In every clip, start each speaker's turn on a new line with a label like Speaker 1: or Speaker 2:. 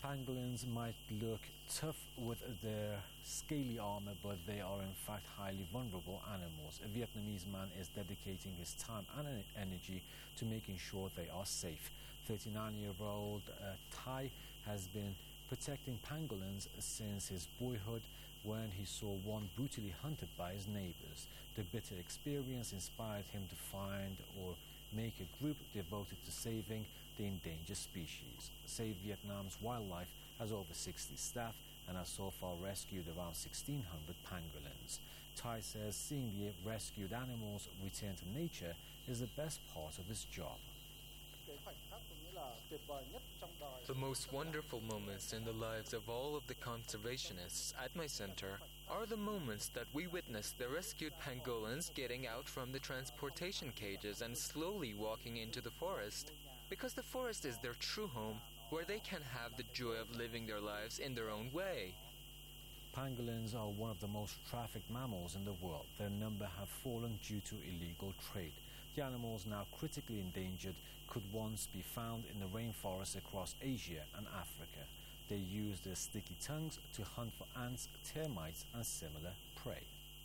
Speaker 1: Pangolins might look tough with their scaly armor, but they are in fact highly vulnerable animals. A Vietnamese man is dedicating his time and energy to making sure they are safe. 39-year-old Thai has been protecting pangolins since his boyhood, when he saw one brutally hunted by his neighbors. The bitter experience inspired him to find or make a group devoted to saving the endangered species. Save Vietnam's Wildlife has over 60 staff and has so far rescued around 1,600 pangolins. Thai says seeing the rescued animals return to nature is the best part of his job.
Speaker 2: The most wonderful moments in the lives of all of the conservationists at my center are the moments that we witness the rescued pangolins getting out from the transportation cages and slowly walking into the forest, because the forest is their true home, where they can have the joy of living their lives in their own way.
Speaker 1: Pangolins are one of the most trafficked mammals in the world. Their number have fallen due to illegal trade. The animals, now critically endangered, could once be found in the rainforests across Asia and Africa. They use their sticky tongues to hunt for ants, termites, and similar prey.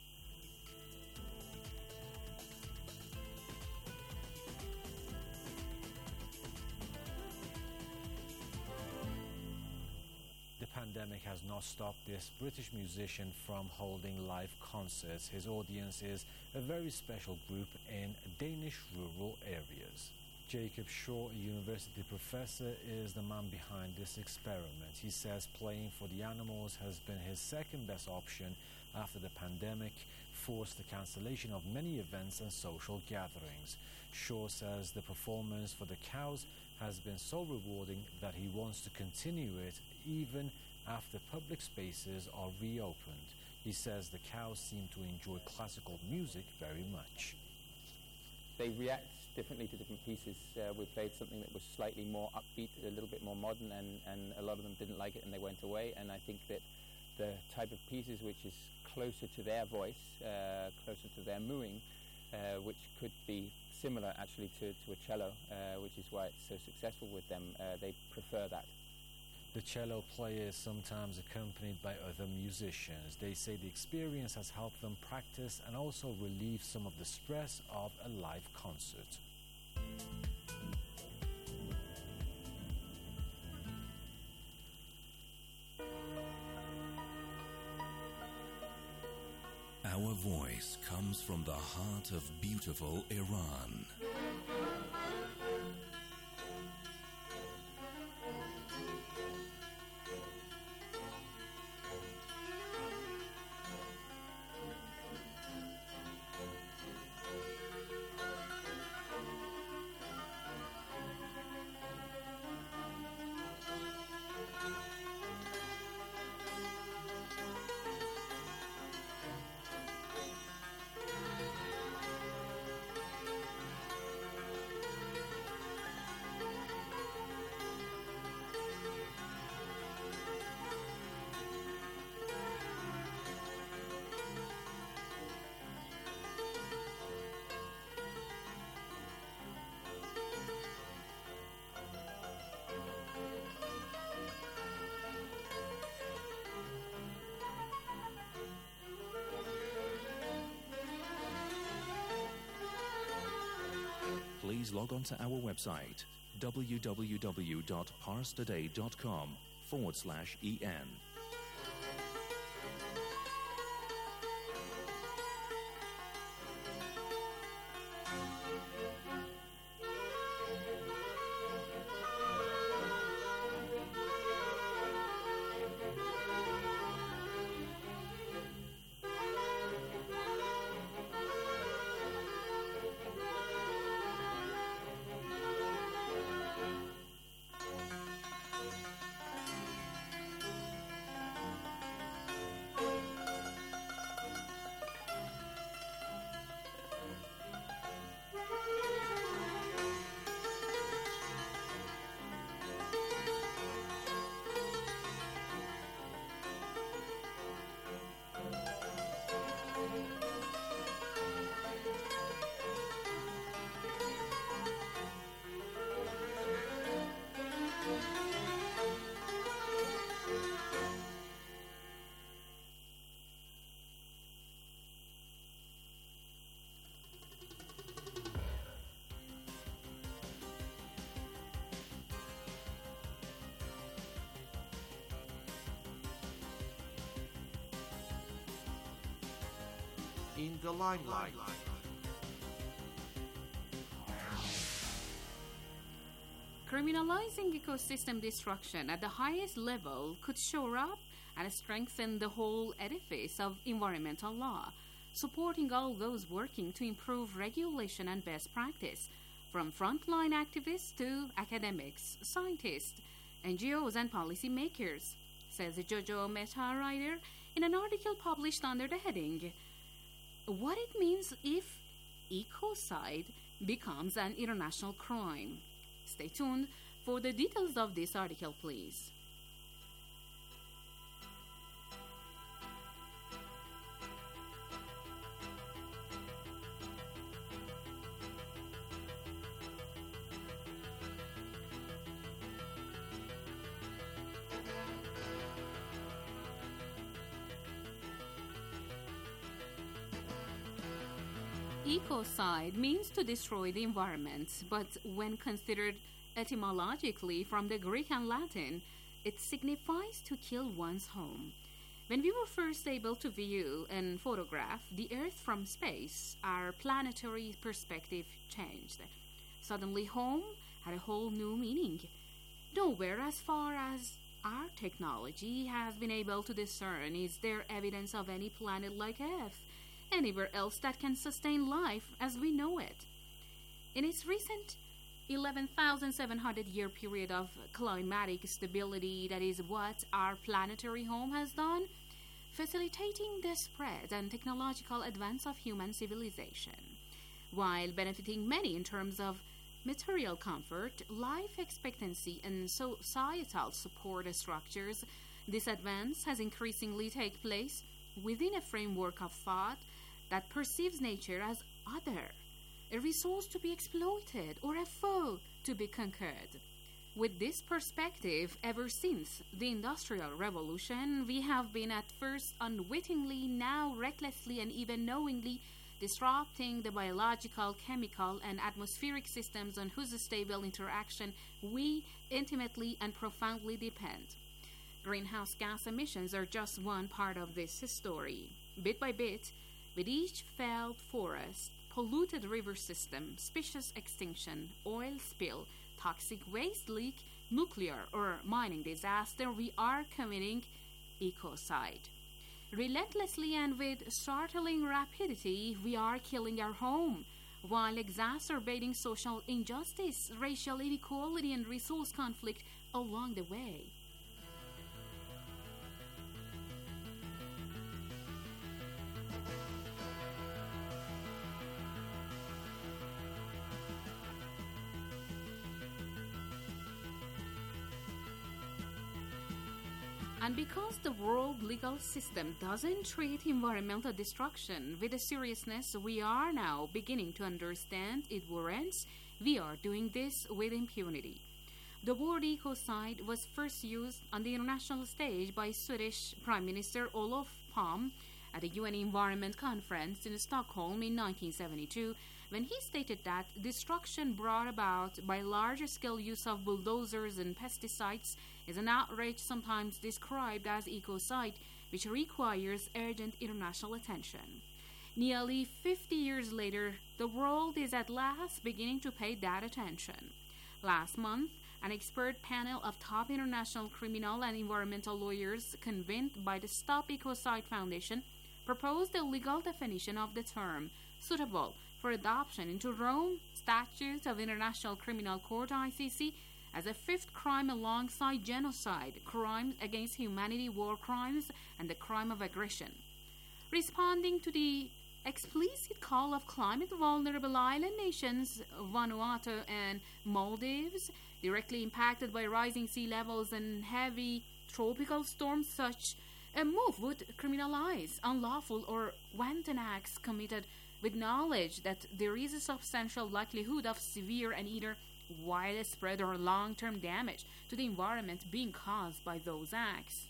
Speaker 1: The pandemic has not stopped this British musician from holding live concerts. His audience is a very special group in Danish rural areas. Jacob Shaw, a university professor, is the man behind this experiment. He says playing for the animals has been his second best option after the pandemic forced the cancellation of many events and social gatherings. Shaw says the performance for the cows has been so rewarding that he wants to continue it even after public spaces are reopened. He says the cows seem to enjoy classical music very much.
Speaker 3: They react differently to different pieces. We played something that was slightly more upbeat, a little bit more modern, and a lot of them didn't like it and they went away. And I think that the type of pieces which is closer to their voice, closer to their mooing, which could be similar actually to a cello, which is why it's so successful with them, they prefer that.
Speaker 1: The cello player is sometimes accompanied by other musicians. They say the experience has helped them practice and also relieve some of the stress of a live concert.
Speaker 4: Our voice comes from the heart of beautiful Iran. Please log on to our website www.parstoday.com/en.
Speaker 5: in the limelight.
Speaker 6: Criminalizing ecosystem destruction at the highest level could shore up and strengthen the whole edifice of environmental law, supporting all those working to improve regulation and best practice, from frontline activists to academics, scientists, NGOs, and policymakers, says Jojo Mehta-Ryder in an article published under the heading, "What it means if ecocide becomes an international crime." Stay tuned for the details of this article, please. Ecocide means to destroy the environment, but when considered etymologically from the Greek and Latin, it signifies to kill one's home. When we were first able to view and photograph the Earth from space, our planetary perspective changed. Suddenly, home had a whole new meaning. Nowhere as far as our technology has been able to discern is there evidence of any planet like Earth anywhere else that can sustain life as we know it. In its recent 11,700-year period of climatic stability, that is what our planetary home has done, facilitating the spread and technological advance of human civilization, while benefiting many in terms of material comfort, life expectancy, and societal support structures. This advance has increasingly taken place within a framework of thought that perceives nature as other, a resource to be exploited or a foe to be conquered. With this perspective, ever since the Industrial Revolution, we have been at first unwittingly, now recklessly, and even knowingly disrupting the biological, chemical, and atmospheric systems on whose stable interaction we intimately and profoundly depend. Greenhouse gas emissions are just one part of this story. Bit by bit, with each felled forest, polluted river system, species extinction, oil spill, toxic waste leak, nuclear or mining disaster, we are committing ecocide. Relentlessly and with startling rapidity, we are killing our home, while exacerbating social injustice, racial inequality, and resource conflict along the way. And because the world legal system doesn't treat environmental destruction with the seriousness we are now beginning to understand it warrants, we are doing this with impunity. The word ecocide was first used on the international stage by Swedish Prime Minister Olof Palme at the UN Environment Conference in Stockholm in 1972, when he stated that destruction brought about by larger-scale use of bulldozers and pesticides is an outrage sometimes described as ecocide, which requires urgent international attention. Nearly 50 years later, the world is at last beginning to pay that attention. Last month, an expert panel of top international criminal and environmental lawyers convened by the Stop Ecocide Foundation proposed a legal definition of the term suitable for adoption into Rome Statute of International Criminal Court (ICC) as a fifth crime alongside genocide, crimes against humanity, war crimes, and the crime of aggression. Responding to the explicit call of climate-vulnerable island nations, Vanuatu and Maldives, directly impacted by rising sea levels and heavy tropical storms, such a move would criminalize unlawful or wanton acts committed with knowledge that there is a substantial likelihood of severe and either widespread or long-term damage to the environment being caused by those acts.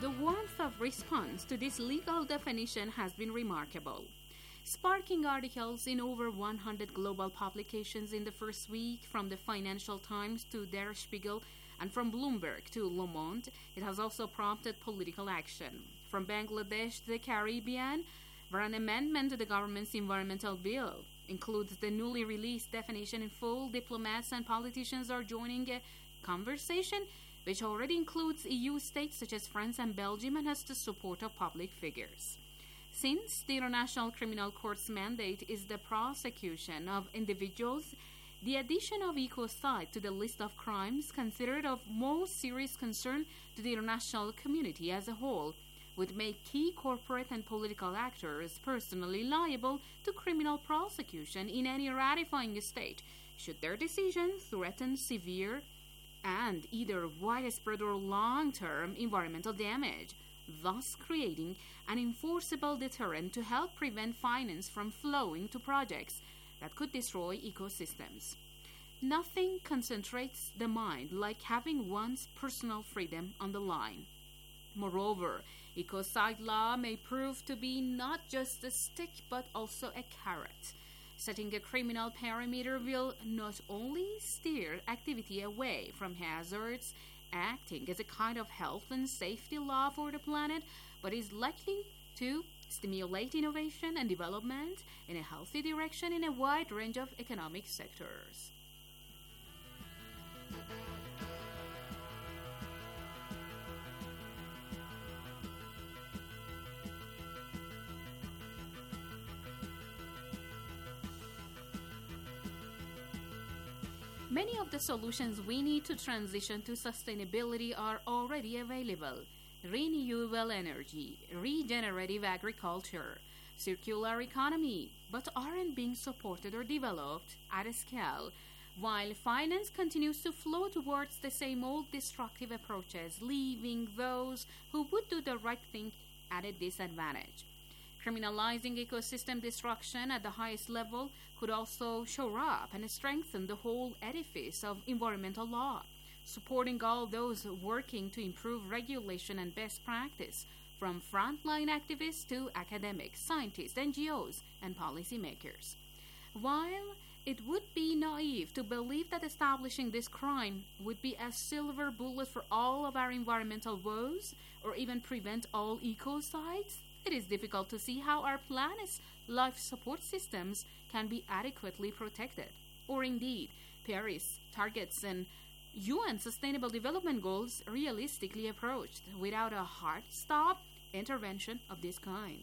Speaker 6: the warmth of response to this legal definition has been remarkable, sparking articles in over 100 global publications in the first week, from the Financial Times to Der Spiegel, and from Bloomberg to Le Monde. It has also prompted political action. From Bangladesh to the Caribbean, where an amendment to the government's environmental bill includes the newly released definition in full, diplomats and politicians are joining a conversation which already includes EU states such as France and Belgium and has the support of public figures. Since the International Criminal Court's mandate is the prosecution of individuals, the addition of ecocide to the list of crimes considered of most serious concern to the international community as a whole would make key corporate and political actors personally liable to criminal prosecution in any ratifying state should their decision threaten severe and either widespread or long-term environmental damage, thus creating an enforceable deterrent to help prevent finance from flowing to projects that could destroy ecosystems. Nothing concentrates the mind like having one's personal freedom on the line. Moreover, ecocide law may prove to be not just a stick but also a carrot. Setting a criminal parameter will not only steer activity away from hazards, acting as a kind of health and safety law for the planet, but is likely to stimulate innovation and development in a healthy direction in a wide range of economic sectors. Many of the solutions we need to transition to sustainability are already available. Renewable energy, regenerative agriculture, circular economy, but aren't being supported or developed at a scale, while finance continues to flow towards the same old destructive approaches, leaving those who would do the right thing at a disadvantage. Criminalizing ecosystem destruction at the highest level could also shore up and strengthen the whole edifice of environmental law, supporting all those working to improve regulation and best practice, from frontline activists to academics, scientists, NGOs, and policymakers. While it would be naive to believe that establishing this crime would be a silver bullet for all of our environmental woes, or even prevent all ecocides, it is difficult to see how our planet's life support systems can be adequately protected, or indeed Paris targets and UN Sustainable Development Goals realistically approached without a hard stop intervention of this kind.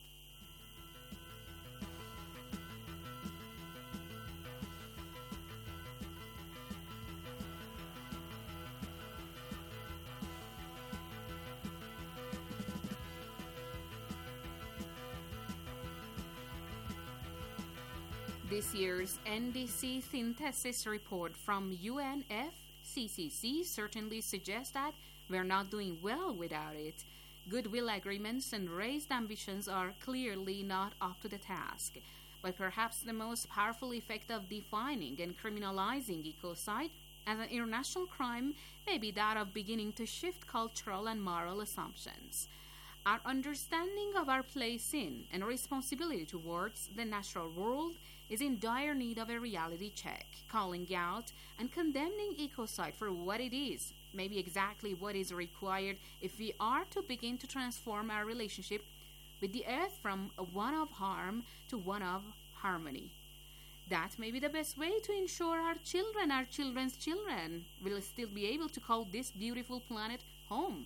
Speaker 6: This year's NDC Synthesis report from UNFCCC certainly suggests that we're not doing well without it. Goodwill agreements and raised ambitions are clearly not up to the task. But perhaps the most powerful effect of defining and criminalizing ecocide as an international crime may be that of beginning to shift cultural and moral assumptions. Our understanding of our place in and responsibility towards the natural world is in dire need of a reality check. Calling out and condemning ecocide for what it is may be exactly what is required if we are to begin to transform our relationship with the earth from one of harm to one of harmony. That may be the best way to ensure our children, our children's children, will still be able to call this beautiful planet home.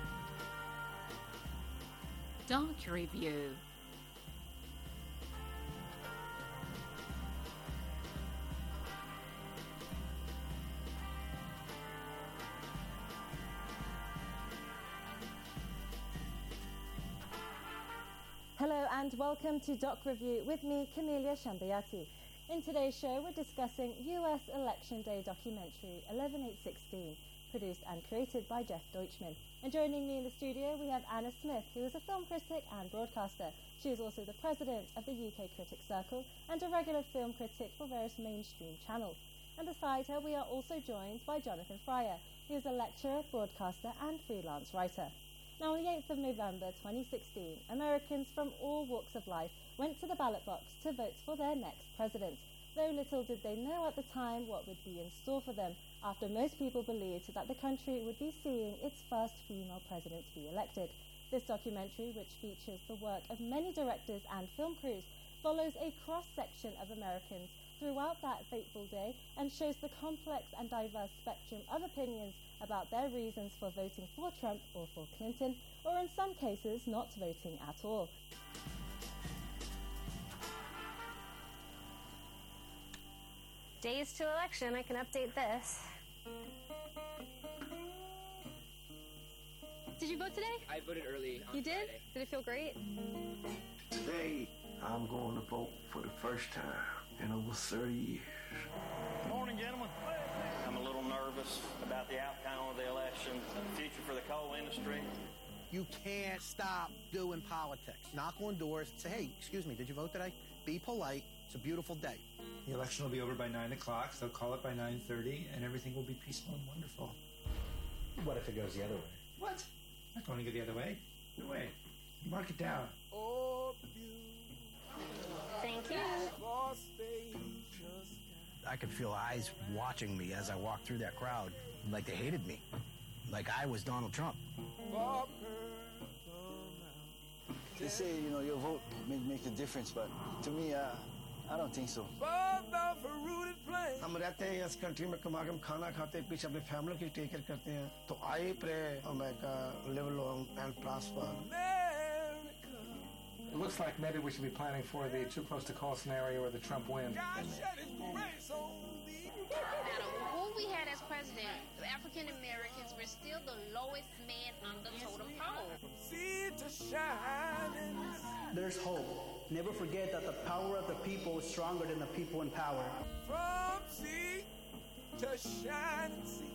Speaker 6: Doc Review.
Speaker 5: Hello and welcome to Doc Review with me, Camelia Shambayati. In today's show, we're discussing US Election Day documentary 11816, produced and created by Jeff Deutschman. And joining me in the studio, we have Anna Smith, who is a film critic and broadcaster. She is also the president of the UK Critics Circle and a regular film critic for various mainstream channels. And beside her, we are also joined by Jonathan Fryer, who is a lecturer, broadcaster and freelance writer. Now, on the 8th of November 2016, Americans from all walks of life went to the ballot box to vote for their next president, though little did they know at the time what would be in store for them, after most people believed that the country would be seeing its first female president be elected. This documentary, which features the work of many directors and film crews, follows a cross-section of Americans throughout that fateful day and shows the complex and diverse spectrum of opinions about their reasons for voting for Trump or for Clinton, or in some cases not voting at all.
Speaker 7: Days till election, I can update this. Did you vote today?
Speaker 8: I voted early on
Speaker 7: You did?
Speaker 8: Friday.
Speaker 7: Did it feel great?
Speaker 9: Today, I'm going to vote for the first time in over 30 years.
Speaker 10: Morning, gentlemen. I'm a little nervous about the outcome of the election, the future for the coal industry.
Speaker 11: You can't stop doing politics. Knock on doors, say, hey, excuse me, did you vote today? Be polite. It's a beautiful day.
Speaker 12: The election will be over by 9 o'clock. They'll call it by 9:30, and everything will be peaceful and wonderful.
Speaker 13: What if it goes the other way?
Speaker 12: What? I'm not going to go the other way. No way. Mark it down.
Speaker 7: Thank you.
Speaker 11: I could feel eyes watching me as I walked through that crowd, like they hated me, like I was Donald Trump.
Speaker 14: They say, your vote may make a difference, but to me, I don't think so.
Speaker 9: हम रहते हैं इस country में कमा के हम खाना खाते हैं पीछे अपने फैमिली की टेक केयर करते हैं तो I pray America live long and prosper.
Speaker 13: It looks like maybe we should be planning for the too close to call scenario where the Trump win.
Speaker 15: Who we had as president, African Americans were still the lowest man on the totem pole.
Speaker 16: There's hope. Never forget that the power of the people is stronger than the people in power.
Speaker 17: From sea to shining sea.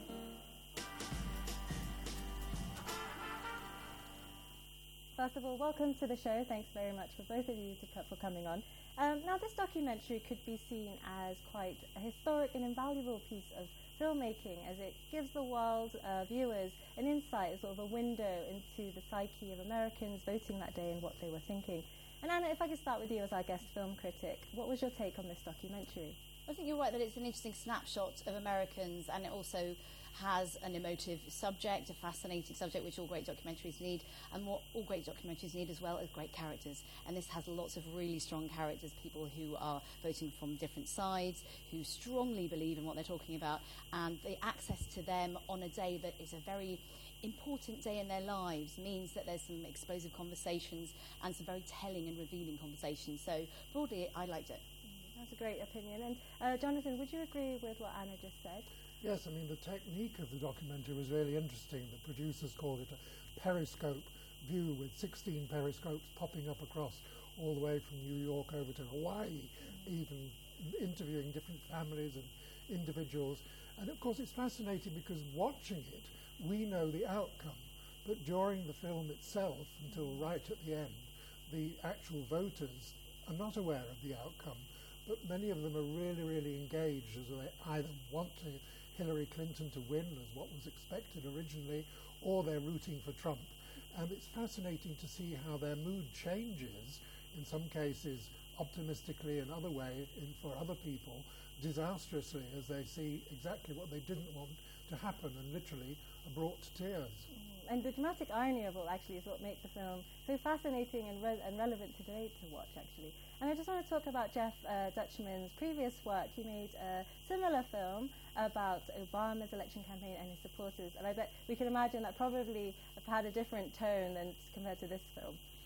Speaker 5: First of all, welcome to the show. Thanks very much for both of you for coming on. Now, this documentary could be seen as quite a historic and invaluable piece of filmmaking, as it gives the world viewers an insight, sort of a window into the psyche of Americans voting that day and what they were thinking. And Anna, if I could start with you as our guest film critic, what was your take on this documentary?
Speaker 18: I think you're right that it's an interesting snapshot of Americans, and it also has an emotive subject, a fascinating subject, which all great documentaries need, and what all great documentaries need as well is great characters. And this has lots of really strong characters, people who are voting from different sides, who strongly believe in what they're talking about, and the access to them on a day that is a very important day in their lives means that there's some explosive conversations and some very telling and revealing conversations. So broadly, I liked it.
Speaker 5: That's a great opinion. And Jonathan, would you agree with what Anna just said?
Speaker 19: Yes, I mean, the technique of the documentary was really interesting. The producers called it a periscope view with 16 periscopes popping up across all the way from New York over to Hawaii, even interviewing different families and individuals. And of course, it's fascinating because watching it, we know the outcome. But during the film itself, until right at the end, the actual voters are not aware of the outcome. But many of them are really, really engaged, as they either want Hillary Clinton to win, as what was expected originally, or they're rooting for Trump. And it's fascinating to see how their mood changes, in some cases optimistically, in other way, for other people, disastrously, as they see exactly what they didn't want to happen and literally are brought to tears.
Speaker 5: And the dramatic irony of it actually is what makes the film so fascinating and relevant today to watch, actually. And I just want to talk about Jeff Deutschman's previous work. He made a similar film about Obama's election campaign and his supporters, and I bet we can imagine that probably had a different tone than compared to this film.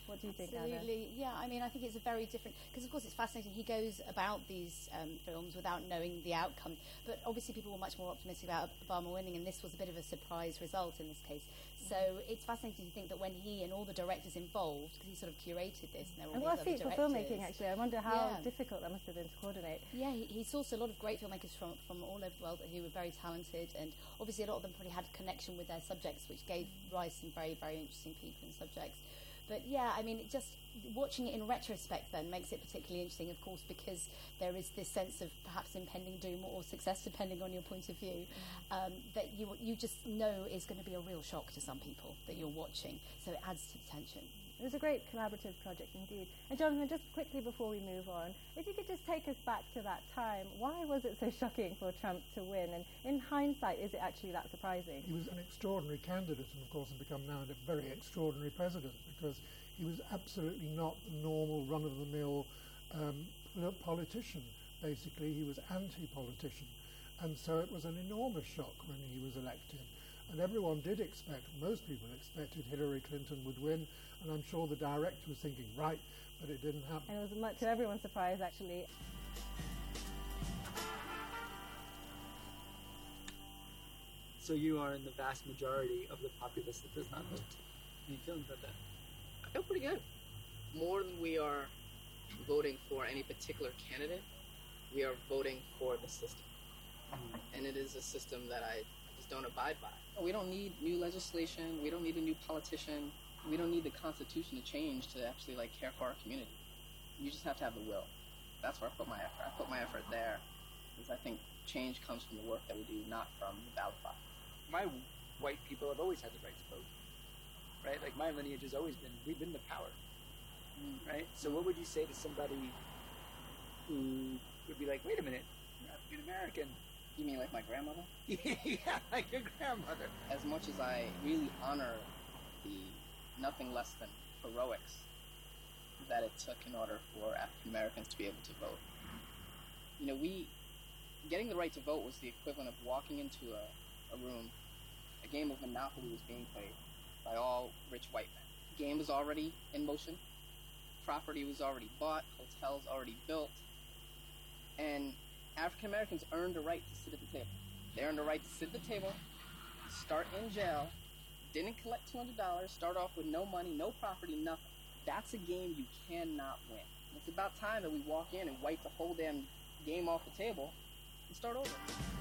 Speaker 5: What do you think, Anna?
Speaker 18: Absolutely, yeah. I mean, I think it's a very different, because of course it's fascinating. He goes about these films without knowing the outcome, but obviously people were much more optimistic about Obama winning, and this was a bit of a surprise result in this case. So it's fascinating to think that when he and all the directors involved, because he sort of curated this, and there were all
Speaker 5: what a
Speaker 18: these
Speaker 5: feat
Speaker 18: other
Speaker 5: for
Speaker 18: directors.
Speaker 5: filmmaking, actually. I wonder how difficult that must have been to coordinate.
Speaker 18: Yeah, he sourced a lot of great filmmakers from all over the world who were very talented, and obviously a lot of them probably had a connection with their subjects, which gave rise to some very, very interesting people and subjects. But yeah, I mean, just watching it in retrospect then makes it particularly interesting, of course, because there is this sense of perhaps impending doom or success, depending on your point of view, that you just know is going to be a real shock to some people that you're watching. So it adds to the tension.
Speaker 5: It was a great collaborative project indeed. And Jonathan, just quickly before we move on, if you could just take us back to that time, why was it so shocking for Trump to win? And in hindsight, is it actually that surprising?
Speaker 19: He was an extraordinary candidate and, of course, has become now a very extraordinary president, because he was absolutely not the normal run-of-the-mill politician. Basically, he was anti-politician. And so it was an enormous shock when he was elected. And everyone did expect, most people expected Hillary Clinton would win, and I'm sure the director was thinking, right, but it didn't happen.
Speaker 5: And it was much to everyone's surprise, actually.
Speaker 8: So you are in the vast majority of the populace that does not vote. Any feelings about that?
Speaker 20: I feel pretty good. More than we are voting for any particular candidate, we are voting for the system. And it is a system that I just don't abide by. We don't need new legislation. We don't need a new politician. We don't need the Constitution to change to actually care for our community. You just have to have the will. That's where I put my effort. I put my effort there because I think change comes from the work that we do, not from the ballot box.
Speaker 8: My white people have always had the right to vote, right? Like my lineage has always been, we've been the power, right? So what would you say to somebody who would be like, wait a minute, you're African American?
Speaker 20: You mean like my grandmother?
Speaker 8: Yeah, like your grandmother.
Speaker 20: As much as I really honor the nothing less than heroics that it took in order for African Americans to be able to vote. You know, getting the right to vote was the equivalent of walking into a room, a game of Monopoly was being played by all rich white men. The game was already in motion, property was already bought, hotels already built, and African Americans earned a right to sit at the table. They earned a right to sit at the table, start in jail, didn't collect $200, start off with no money, no property, nothing. That's a game you cannot win. It's about time that we walk in and wipe the whole damn game off the table and start over.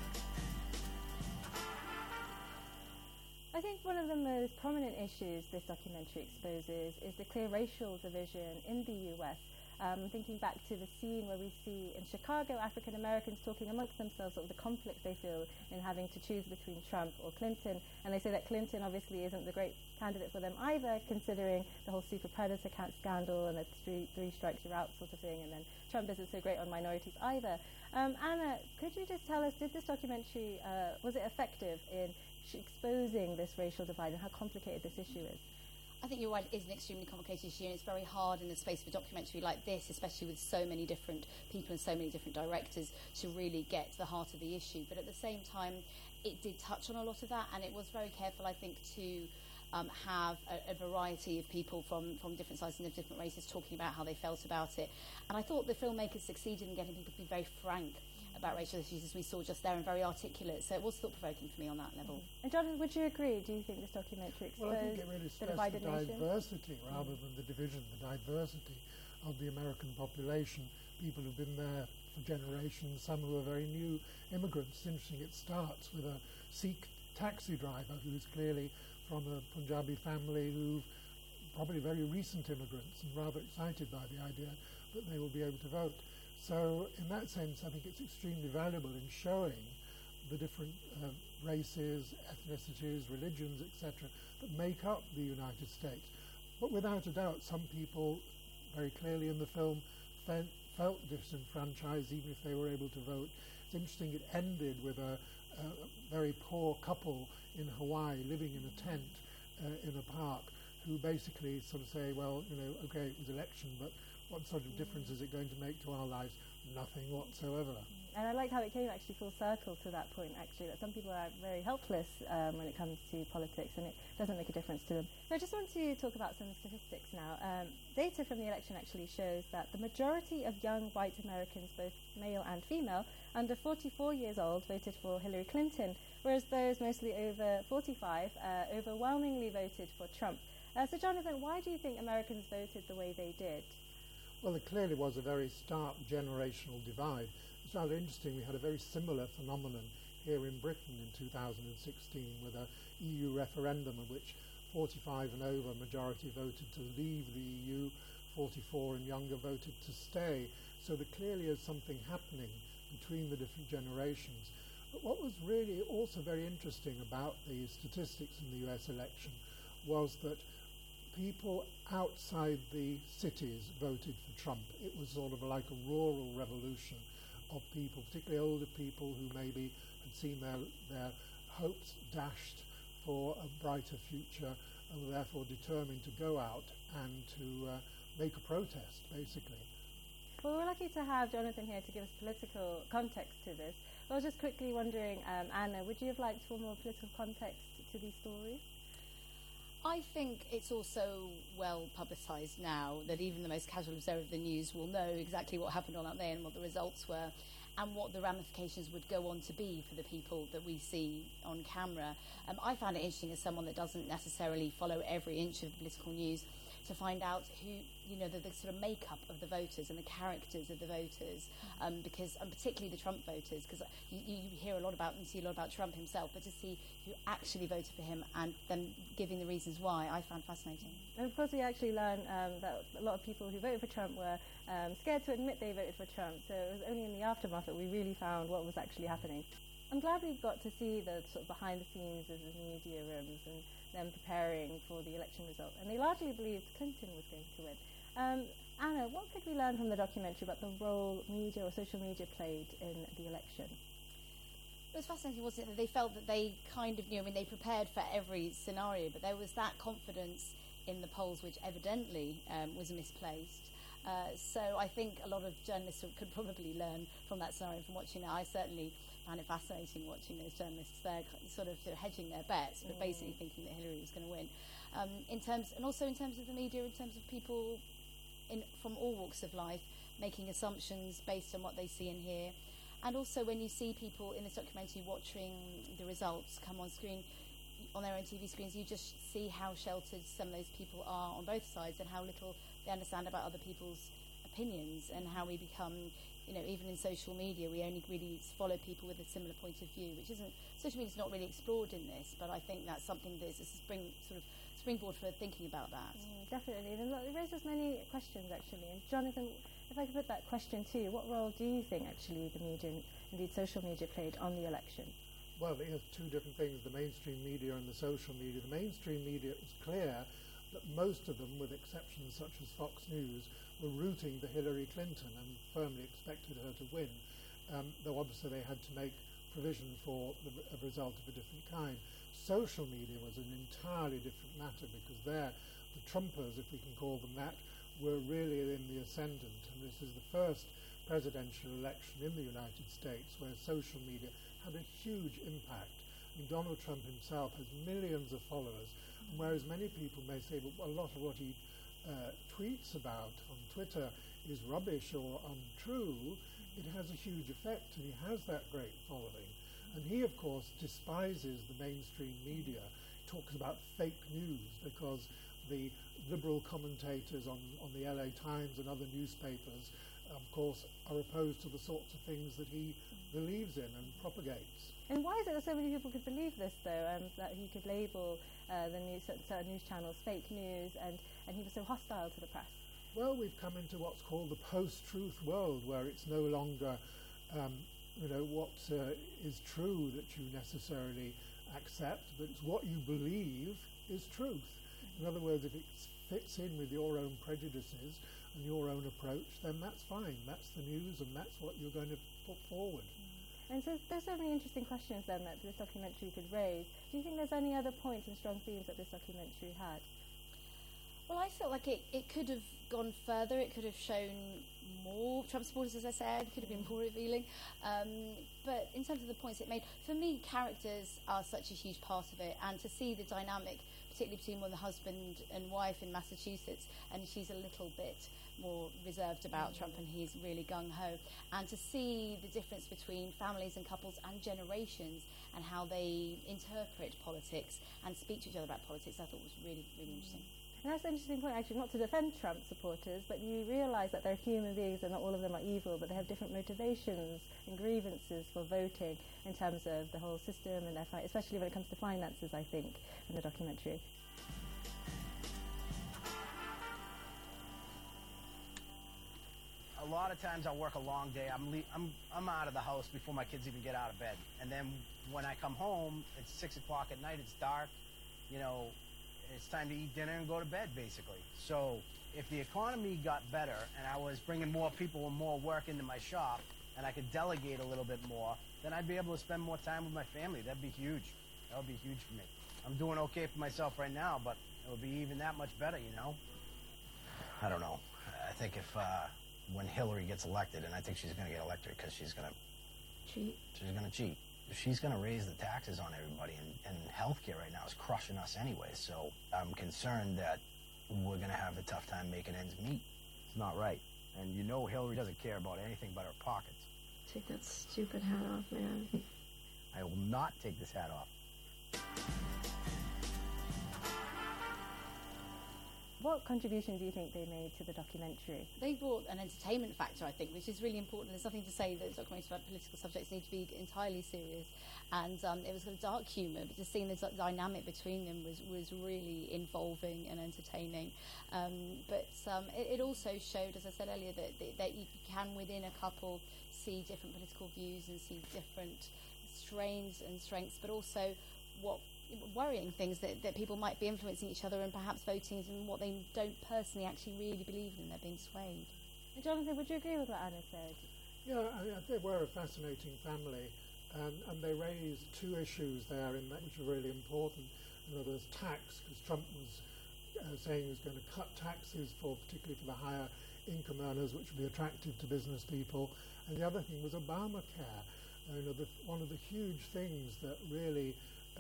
Speaker 5: I think one of the most prominent issues this documentary exposes is the clear racial division in the US. Thinking back to the scene where we see in Chicago African Americans talking amongst themselves of the conflict they feel in having to choose between Trump or Clinton, and they say that Clinton obviously isn't the great candidate for them either, considering the whole super predator scandal and the three strikes you're out sort of thing, and then Trump isn't so great on minorities either. Anna, could you just tell us, did this documentary, was it effective in exposing this racial divide and how complicated this issue is?
Speaker 18: I think you're right, it is an extremely complicated issue, and it's very hard in the space of a documentary like this, especially with so many different people and so many different directors, to really get to the heart of the issue. But at the same time, it did touch on a lot of that, and it was very careful, I think, to have a variety of people from different sizes and different races talking about how they felt about it. And I thought the filmmakers succeeded in getting people to be very frank about racial issues, as we saw just there, and very articulate. So it was thought-provoking for me on that level.
Speaker 5: And Jonathan, would you agree? Do you think this documentary exposed
Speaker 19: Well, I think it really stressed the diversity rather than the division, the diversity of the American population, people who've been there for generations, some who are very new immigrants. It's interesting, it starts with a Sikh taxi driver who's clearly from a Punjabi family who probably very recent immigrants and rather excited by the idea that they will be able to vote. So in that sense, I think it's extremely valuable in showing the different races, ethnicities, religions, etc., that make up the United States. But without a doubt, some people very clearly in the film felt disenfranchised even if they were able to vote. It's interesting, it ended with a very poor couple in Hawaii living in a tent in a park who basically sort of say, well, you know, okay, it was election, but What sort of difference is it going to make to our lives? Nothing whatsoever.
Speaker 5: And I like how it came actually full circle to that point, actually, that some people are very helpless when it comes to politics, and it doesn't make a difference to them. So I just want to talk about some statistics now. Data from the election actually shows that the majority of young white Americans, both male and female, under 44 years old, voted for Hillary Clinton, whereas those mostly over 45 overwhelmingly voted for Trump. So Jonathan, why do you think Americans voted the way they did?
Speaker 19: Well, there clearly was a very stark generational divide. It's rather interesting. We had a very similar phenomenon here in Britain in 2016 with a EU referendum in which 45 and over majority voted to leave the EU, 44 and younger voted to stay. So there clearly is something happening between the different generations. But what was really also very interesting about the statistics in the US election was that people outside the cities voted for Trump. It was sort of like a rural revolution of people, particularly older people who maybe had seen their hopes dashed for a brighter future and were therefore determined to go out and to make a protest, basically.
Speaker 5: Well, we're lucky to have Jonathan here to give us political context to this. I was just quickly wondering, Anna, would you have liked for more political context to these stories?
Speaker 18: I think it's also well publicised now that even the most casual observer of the news will know exactly what happened on that day and what the results were and what the ramifications would go on to be for the people that we see on camera. I found it interesting as someone that doesn't necessarily follow every inch of the political news to find out who, the sort of makeup of the voters and the characters of the voters, because, and particularly the Trump voters, because you hear a lot about and see a lot about Trump himself, but to see who actually voted for him and them giving the reasons why, I found fascinating.
Speaker 5: And of course we actually learned that a lot of people who voted for Trump were scared to admit they voted for Trump, so it was only in the aftermath that we really found what was actually happening. I'm glad we've got to see the sort of behind the scenes of the media rooms and them preparing for the election result. And they largely believed Clinton was going to win. Anna, what could we learn from the documentary about the role media or social media played in the election?
Speaker 18: It was fascinating, wasn't it, that they felt that they kind of knew, they prepared for every scenario, but there was that confidence in the polls which evidently was misplaced. So I think a lot of journalists could probably learn from that scenario, from watching it. I certainly found it fascinating watching those journalists there sort of hedging their bets, but basically thinking that Hillary was going to win. In terms of the media, in terms of people from all walks of life making assumptions based on what they see and hear. And also when you see people in this documentary watching the results come on screen, on their own TV screens, you just see how sheltered some of those people are on both sides and how little they understand about other people's opinions and how we become, even in social media, we only really follow people with a similar point of view, which isn't, social media is not really explored in this, but I think that's something that's a springboard for thinking about that.
Speaker 5: Definitely, and it raises many questions actually. And Jonathan, if I could put that question to you, what role do you think actually the media, indeed social media, played on the election?
Speaker 19: Well, there's two different things, the mainstream media and the social media. The mainstream media, it was clear that most of them, with exceptions such as Fox News, were rooting for Hillary Clinton and firmly expected her to win, though obviously they had to make provision for a result of a different kind. Social media was an entirely different matter because the Trumpers, if we can call them that, were really in the ascendant, and this is the first presidential election in the United States where social media had a huge impact. Donald Trump himself has millions of followers, and whereas many people may say that a lot of what he tweets about on Twitter is rubbish or untrue, it has a huge effect, and he has that great following. And he, of course, despises the mainstream media, talks about fake news, because the liberal commentators on the LA Times and other newspapers, of course, are opposed to the sorts of things that he believes in and propagates.
Speaker 5: And why is it that so many people could believe this, though, that he could label certain news channels fake news, and he was so hostile to the press?
Speaker 19: Well, we've come into what's called the post-truth world, where it's no longer, what is true that you necessarily accept, but it's what you believe is truth. In other words, if it fits in with your own prejudices and your own approach, then that's fine. That's the news, and that's what you're going to put forward.
Speaker 5: And so there's so many interesting questions then that this documentary could raise. Do you think there's any other points and strong themes that this documentary had?
Speaker 18: Well, I felt like it could have gone further. It could have shown more Trump supporters, as I said, could have been more revealing. But in terms of the points it made, for me, characters are such a huge part of it. And to see the dynamic, particularly between the husband and wife in Massachusetts, and she's a little bit more reserved about Trump and he's really gung-ho. And to see the difference between families and couples and generations and how they interpret politics and speak to each other about politics, I thought was really, really interesting.
Speaker 5: And that's an interesting point, actually, not to defend Trump supporters, but you realise that they're human beings and not all of them are evil, but they have different motivations and grievances for voting in terms of the whole system and their fight, especially when it comes to finances, I think, in the documentary.
Speaker 11: A lot of times I work a long day. I'm out of the house before my kids even get out of bed. And then when I come home, it's 6 o'clock at night, it's dark, you know, it's time to eat dinner and go to bed, basically. So if the economy got better and I was bringing more people and more work into my shop and I could delegate a little bit more, then I'd be able to spend more time with my family. That'd be huge. That would be huge for me. I'm doing okay for myself right now, but it would be even that much better, you know? I don't know. I think if when Hillary gets elected, and I think she's going to get elected because she's going to
Speaker 18: cheat.
Speaker 11: She's going to cheat. She's going to raise the taxes on everybody, and healthcare right now is crushing us anyway. So I'm concerned that we're going to have a tough time making ends meet. It's not right. And you know Hillary doesn't care about anything but her pockets.
Speaker 21: Take that stupid hat off, man.
Speaker 11: I will not take this hat off.
Speaker 5: What contribution do you think they made to the documentary?
Speaker 18: They brought an entertainment factor, I think, which is really important. There's nothing to say that documentaries about political subjects need to be entirely serious. And it was sort of dark humour, but just seeing the dynamic between them was really involving and entertaining. But it also showed, as I said earlier, that you can, within a couple, see different political views and see different strains and strengths, but also what worrying things that people might be influencing each other and perhaps voting in what they don't personally actually really believe in. They're being swayed.
Speaker 5: And Jonathan, would you agree with what Anna said?
Speaker 19: Yeah, they were a fascinating family, and they raised two issues there in that which are really important. You know, there's tax, because Trump was saying he was going to cut taxes particularly for the higher income earners, which would be attractive to business people. And the other thing was Obamacare. You know, one of the huge things that really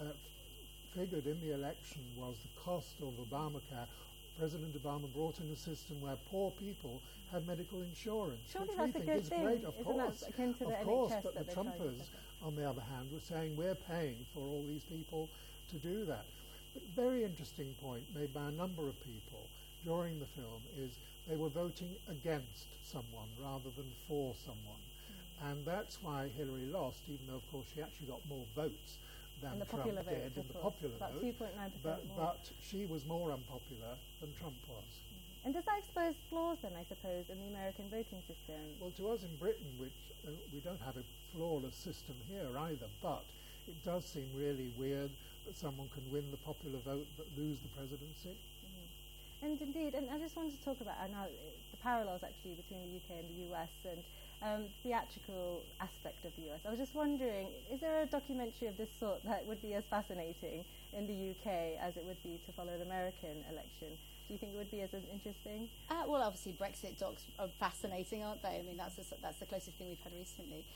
Speaker 19: figured in the election was the cost of Obamacare. President Obama brought in a system where poor people had medical insurance,
Speaker 5: Surely
Speaker 19: which
Speaker 5: that's
Speaker 19: we
Speaker 5: a
Speaker 19: think
Speaker 5: good
Speaker 19: is
Speaker 5: thing.
Speaker 19: great, of
Speaker 5: Isn't
Speaker 19: course.
Speaker 5: that akin to the
Speaker 19: of course,
Speaker 5: NHS
Speaker 19: but
Speaker 5: that
Speaker 19: the
Speaker 5: they're trying to
Speaker 19: Trumpers,
Speaker 5: set up?
Speaker 19: on the other hand, were saying we're paying for all these people to do that. But a very interesting point made by a number of people during the film is they were voting against someone rather than for someone. And that's why Hillary lost, even though, of course, she actually got more votes than Trump did in the popular vote.
Speaker 5: About 2.9% more.
Speaker 19: But she was more unpopular than Trump was.
Speaker 5: And does that expose flaws then, I suppose, in the American voting system?
Speaker 19: Well, to us in Britain, which we don't have a flawless system here either, but it does seem really weird that someone can win the popular vote but lose the presidency.
Speaker 5: Mm-hmm. And indeed, and I just wanted to talk about now the parallels actually between the UK and the US and theatrical aspect of the US. I was just wondering, is there a documentary of this sort that would be as fascinating in the UK as it would be to follow the American election? Do you think it would be as interesting?
Speaker 18: Well, obviously Brexit docs are fascinating, aren't they? I mean, that's the closest thing we've had recently.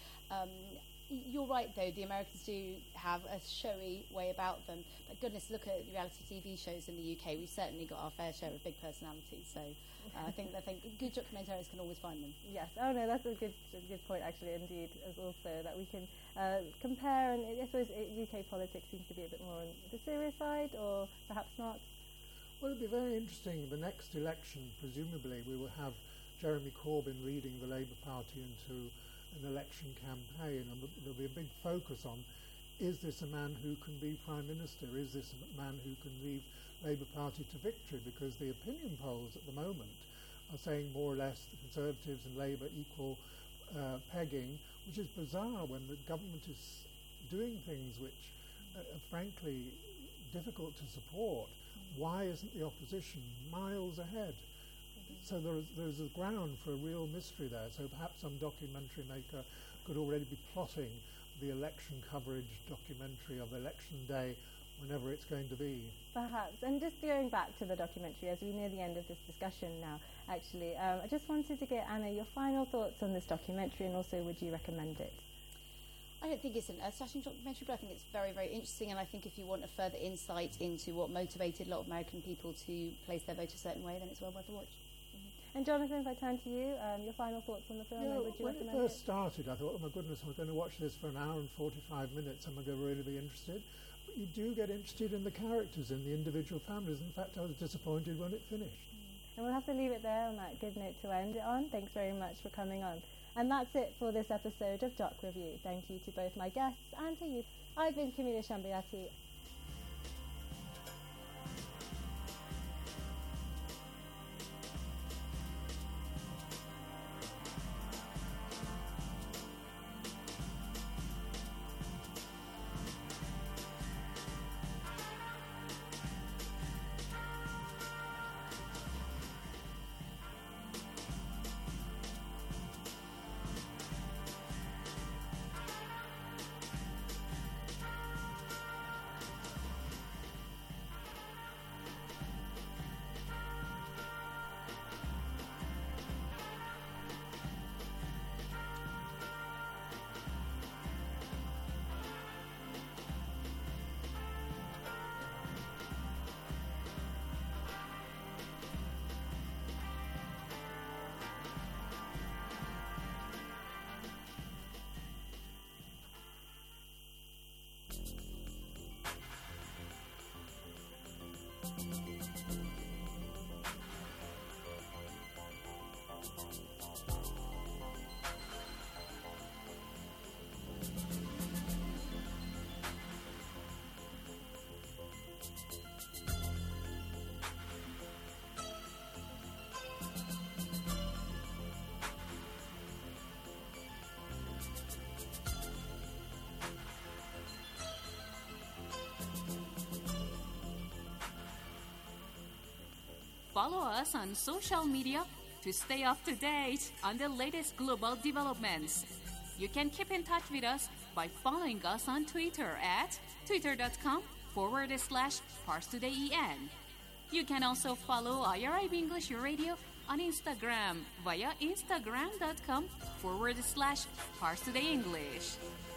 Speaker 18: You're right, though. The Americans do have a showy way about them. But goodness, look at reality TV shows in the UK. We've certainly got our fair share of big personalities. So I think good documentaries can always find them.
Speaker 5: Yes. Oh no, that's a good point actually. Indeed, as also that we can compare. And I suppose UK politics seems to be a bit more on the serious side, or perhaps not.
Speaker 19: Well, it'll be very interesting. The next election, presumably, we will have Jeremy Corbyn leading the Labour Party into an election campaign, and there'll be a big focus on, is this a man who can be Prime Minister? Is this a man who can lead Labour Party to victory? Because the opinion polls at the moment are saying more or less the Conservatives and Labour equal pegging, which is bizarre when the government is doing things which are frankly difficult to support. Why isn't the opposition miles ahead? So there's a ground for a real mystery there. So perhaps some documentary maker could already be plotting the election coverage documentary of Election Day whenever it's going to be.
Speaker 5: Perhaps. And just going back to the documentary, as we near the end of this discussion now, actually, I just wanted to get, Anna, your final thoughts on this documentary, and also would you recommend it?
Speaker 18: I don't think it's an earth-shattering documentary, but I think it's very, very interesting, and I think if you want a further insight into what motivated a lot of American people to place their vote a certain way, then it's well worth a watch.
Speaker 5: And Jonathan, if I turn to you, your final thoughts on the film, and would you
Speaker 19: when it
Speaker 5: recommend
Speaker 19: first started, I thought, oh my goodness, I'm going to watch this for an hour and 45 minutes, am I going to really be interested? But you do get interested in the characters, in the individual families. In fact, I was disappointed when it finished.
Speaker 5: And we'll have to leave it there on that good note to end it on. Thanks very much for coming on. And that's it for this episode of Doc Review. Thank you to both my guests and to you. I've been Camelia Shambayati.
Speaker 6: Follow us on social media to stay up to date on the latest global developments. You can keep in touch with us by following us on Twitter at twitter.com/ParsTodayEN. You can also follow IRIB English Radio on Instagram via instagram.com/ParsTodayEnglish.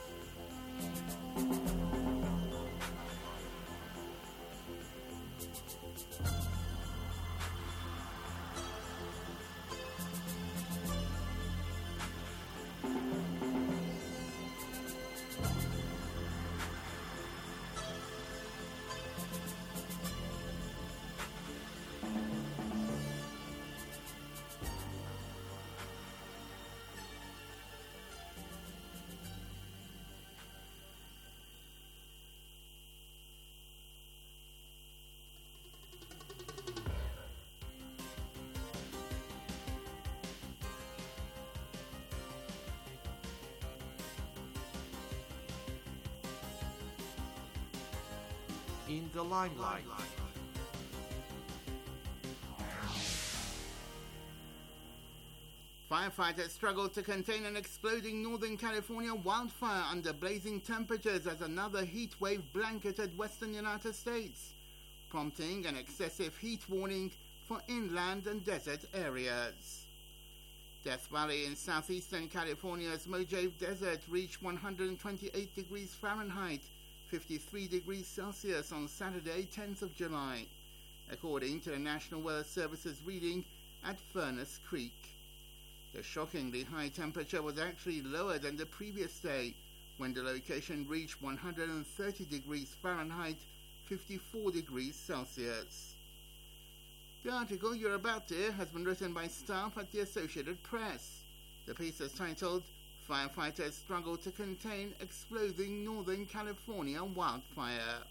Speaker 2: In the limelight.
Speaker 22: Firefighters struggled to contain an exploding Northern California wildfire under blazing temperatures as another heat wave blanketed western United States, prompting an excessive heat warning for inland and desert areas. Death Valley in southeastern California's Mojave Desert reached 128 degrees Fahrenheit, 53 degrees Celsius on Saturday, 10th of July, according to the National Weather Service's reading at Furnace Creek. The shockingly high temperature was actually lower than the previous day, when the location reached 130 degrees Fahrenheit, 54 degrees Celsius. The article you're about to hear has been written by staff at the Associated Press. The piece is titled, "Firefighters Struggle to Contain Exploding Northern California Wildfire."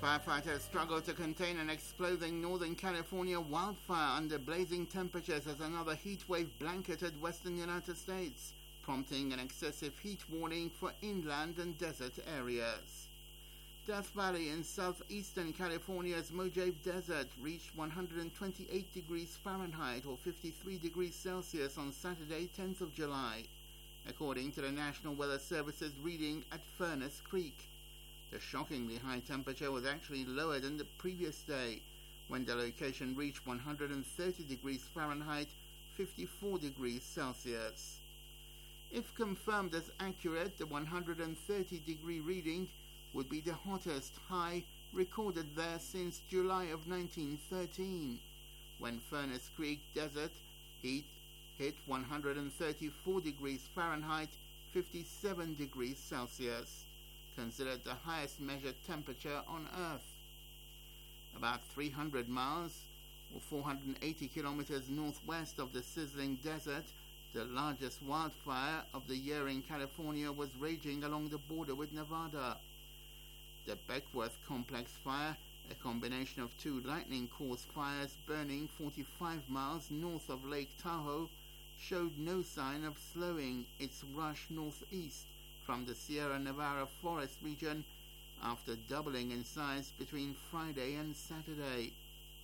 Speaker 22: Firefighters struggle to contain an exploding Northern California wildfire under blazing temperatures as another heat wave blanketed western United States, prompting an excessive heat warning for inland and desert areas. Death Valley in southeastern California's Mojave Desert reached 128 degrees Fahrenheit or 53 degrees Celsius on Saturday, 10th of July, according to the National Weather Service's reading at Furnace Creek. The shockingly high temperature was actually lower than the previous day, when the location reached 130 degrees Fahrenheit, 54 degrees Celsius. If confirmed as accurate, the 130-degree reading would be the hottest high recorded there since July of 1913, when Furnace Creek Desert heat hit 134 degrees Fahrenheit, 57 degrees Celsius, considered the highest measured temperature on Earth. About 300 miles, or 480 kilometers northwest of the sizzling desert, the largest wildfire of the year in California was raging along the border with Nevada. The Beckwourth Complex fire, a combination of two lightning-caused fires burning 45 miles north of Lake Tahoe, showed no sign of slowing its rush northeast from the Sierra Nevada forest region after doubling in size between Friday and Saturday.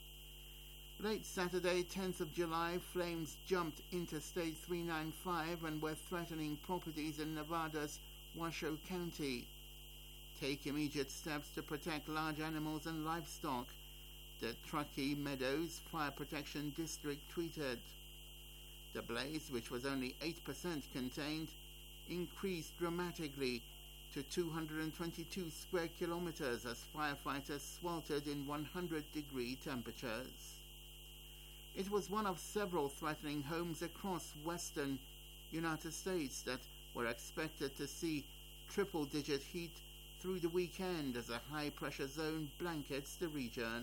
Speaker 22: Late Saturday, 10th of July, flames jumped Interstate 395 and were threatening properties in Nevada's Washoe County. Take immediate steps to protect large animals and livestock, the Truckee Meadows Fire Protection District tweeted. The blaze, which was only 8% contained, increased dramatically to 222 square kilometers as firefighters sweltered in 100-degree temperatures. It was one of several threatening homes across western United States that were expected to see triple-digit heat through the weekend as a high-pressure zone blankets the region.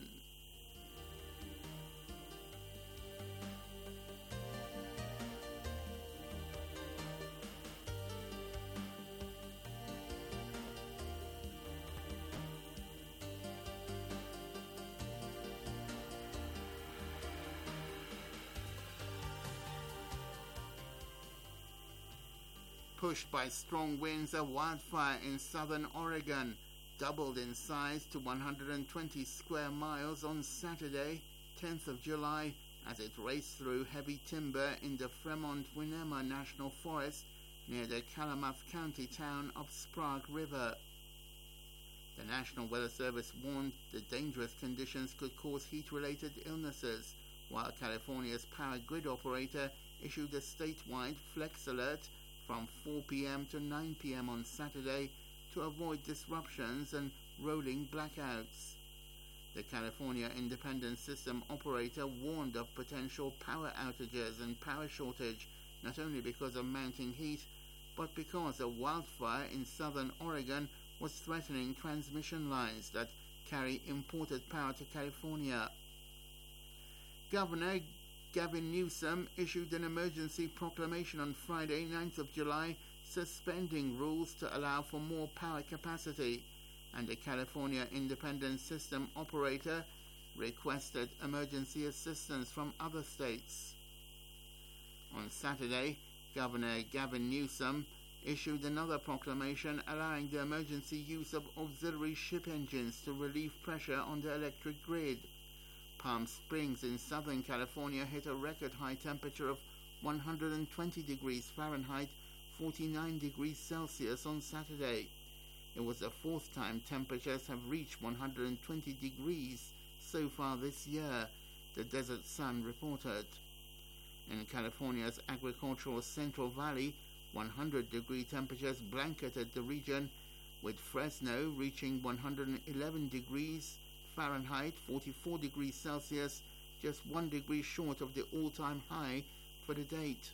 Speaker 22: Pushed by strong winds, a wildfire in southern Oregon doubled in size to 120 square miles on Saturday, 10th of July, as it raced through heavy timber in the Fremont-Winema National Forest near the Calumet County town of Sprague River. The National Weather Service warned the dangerous conditions could cause heat-related illnesses, while California's power grid operator issued a statewide flex alert from 4 p.m. to 9 p.m. on Saturday to avoid disruptions and rolling blackouts. The California Independent System Operator warned of potential power outages and power shortage, not only because of mounting heat, but because a wildfire in southern Oregon was threatening transmission lines that carry imported power to California. Governor Gavin Newsom issued an emergency proclamation on Friday, 9th of July, suspending rules to allow for more power capacity, and the California Independent System Operator requested emergency assistance from other states. On Saturday, Governor Gavin Newsom issued another proclamation allowing the emergency use of auxiliary ship engines to relieve pressure on the electric grid. Palm Springs in Southern California hit a record high temperature of 120 degrees Fahrenheit, 49 degrees Celsius on Saturday. It was the fourth time temperatures have reached 120 degrees so far this year, the Desert Sun reported. In California's agricultural Central Valley, 100-degree temperatures blanketed the region, with Fresno reaching 111 degrees Fahrenheit, 44 degrees Celsius, just 1 degree short of the all-time high for the date.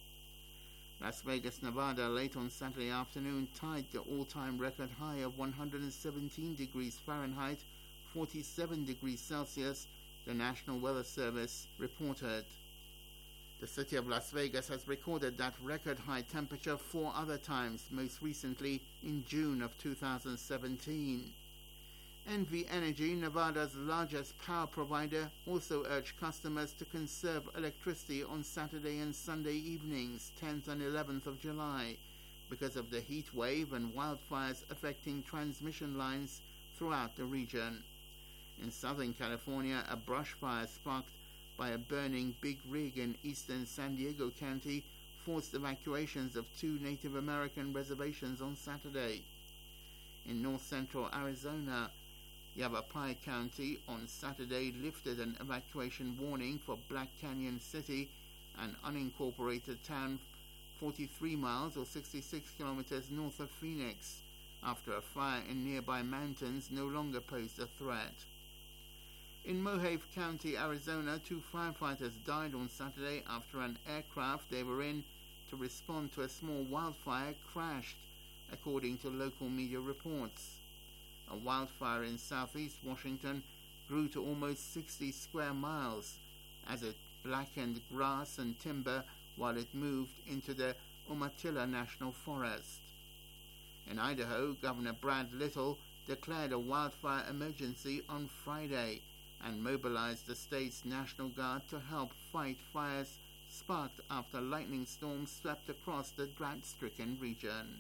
Speaker 22: Las Vegas, Nevada, late on Saturday afternoon tied the all-time record high of 117 degrees Fahrenheit, 47 degrees Celsius, the National Weather Service reported. The city of Las Vegas has recorded that record high temperature 4 other times, most recently in June of 2017. NV Energy, Nevada's largest power provider, also urged customers to conserve electricity on Saturday and Sunday evenings, 10th and 11th of July, because of the heat wave and wildfires affecting transmission lines throughout the region. In Southern California, a brush fire sparked by a burning big rig in eastern San Diego County forced evacuations of 2 Native American reservations on Saturday. In north-central Arizona, Yavapai County on Saturday lifted an evacuation warning for Black Canyon City, an unincorporated town 43 miles or 66 kilometers north of Phoenix, after a fire in nearby mountains no longer posed a threat. In Mohave County, Arizona, 2 firefighters died on Saturday after an aircraft they were in to respond to a small wildfire crashed, according to local media reports. A wildfire in southeast Washington grew to almost 60 square miles as it blackened grass and timber while it moved into the Umatilla National Forest. In Idaho, Governor Brad Little declared a wildfire emergency on Friday and mobilized the state's National Guard to help fight fires sparked after lightning storms swept across the drought-stricken region.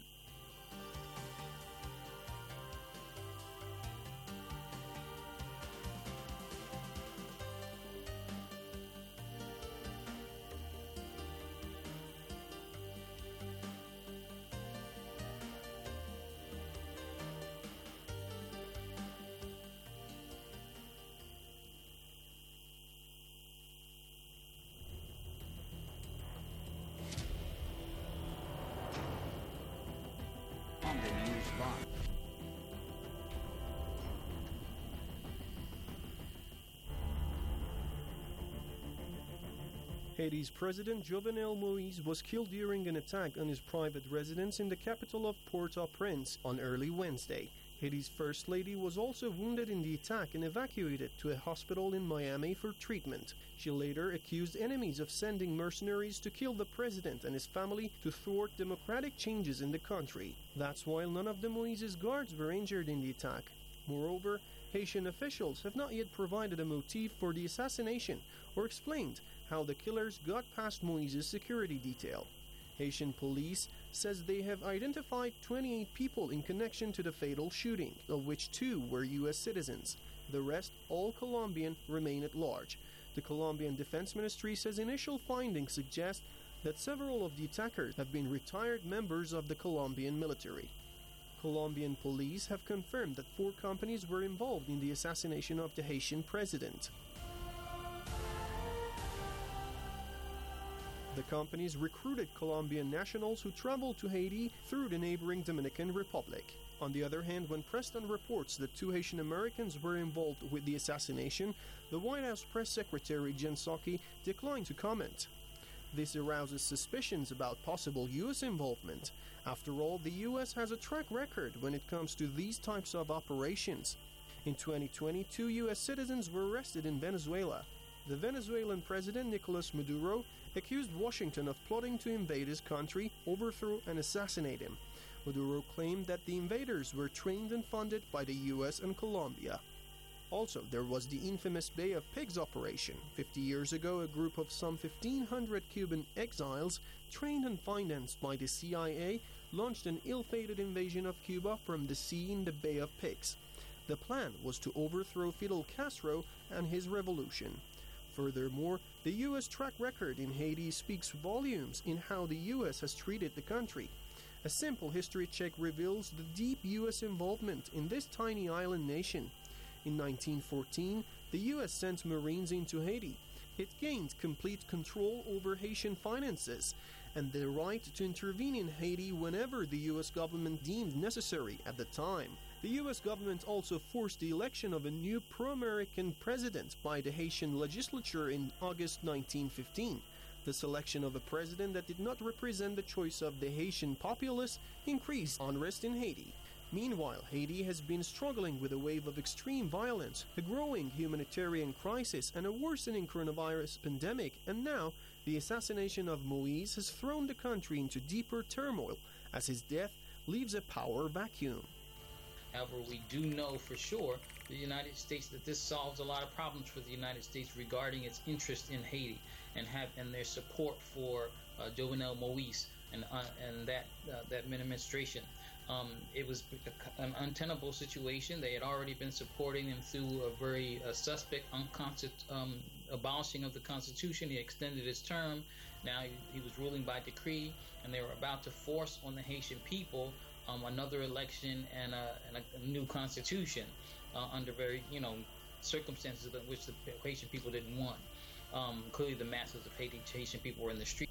Speaker 1: Haiti's President Jovenel Moïse was killed during an attack on his private residence in the capital of Port-au-Prince on early Wednesday. Haiti's First Lady was also wounded in the attack and evacuated to a hospital in Miami for treatment. She later accused enemies of sending mercenaries to kill the president and his family to thwart democratic changes in the country. That's while none of the Moïse's guards were injured in the attack. Moreover, Haitian officials have not yet provided a motive for the assassination or explained how the killers got past Moïse's security detail. Haitian police says they have identified 28 people in connection to the fatal shooting, of which 2 were U.S. citizens. The rest, all Colombian, remain at large. The Colombian Defense Ministry says initial findings suggest that several of the attackers have been retired members of the Colombian military. Colombian police have confirmed that 4 companies were involved in the assassination of the Haitian president. The companies recruited Colombian nationals who traveled to Haiti through the neighboring Dominican Republic. On the other hand, when pressed on reports that 2 Haitian Americans were involved with the assassination, the White House press secretary Jen Psaki declined to comment. This arouses suspicions about possible U.S. involvement. After all, the U.S. has a track record when it comes to these types of operations. In 2020, 2 U.S. citizens were arrested in Venezuela. The Venezuelan president Nicolas Maduro accused Washington of plotting to invade his country, overthrow and assassinate him. Maduro claimed that the invaders were trained and funded by the U.S. and Colombia. Also, there was the infamous Bay of Pigs operation. 50 years ago, a group of some 1,500 Cuban exiles, trained and financed by the CIA, launched an ill-fated invasion of Cuba from the sea in the Bay of Pigs. The plan was to overthrow Fidel Castro and his revolution. Furthermore, the U.S. track record in Haiti speaks volumes in how the U.S. has treated the country. A simple history check reveals the deep U.S. involvement in this tiny island nation. In 1914, the U.S. sent Marines into Haiti. It gained complete control over Haitian finances and the right to intervene in Haiti whenever the U.S. government deemed necessary at the time. The U.S. government also forced the election of a new pro-American president by the Haitian legislature in August 1915. The selection of a president that did not represent the choice of the Haitian populace increased unrest in Haiti. Meanwhile, Haiti has been struggling with a wave of extreme violence, a growing humanitarian crisis, and a worsening coronavirus pandemic, and now the assassination of Moïse has thrown the country into deeper turmoil as his death leaves a power vacuum.
Speaker 3: However, we do know for sure the United States that this solves a lot of problems for the United States regarding its interest in Haiti and their support for Jovenel Moise and that administration. It was an untenable situation. They had already been supporting him through a very suspect abolishing of the Constitution. He extended his term. Now he was ruling by decree, and they were about to force on the Haitian people another election and a new constitution under very, circumstances in which the Haitian people didn't want. Clearly, the masses of Haitian people were in the street.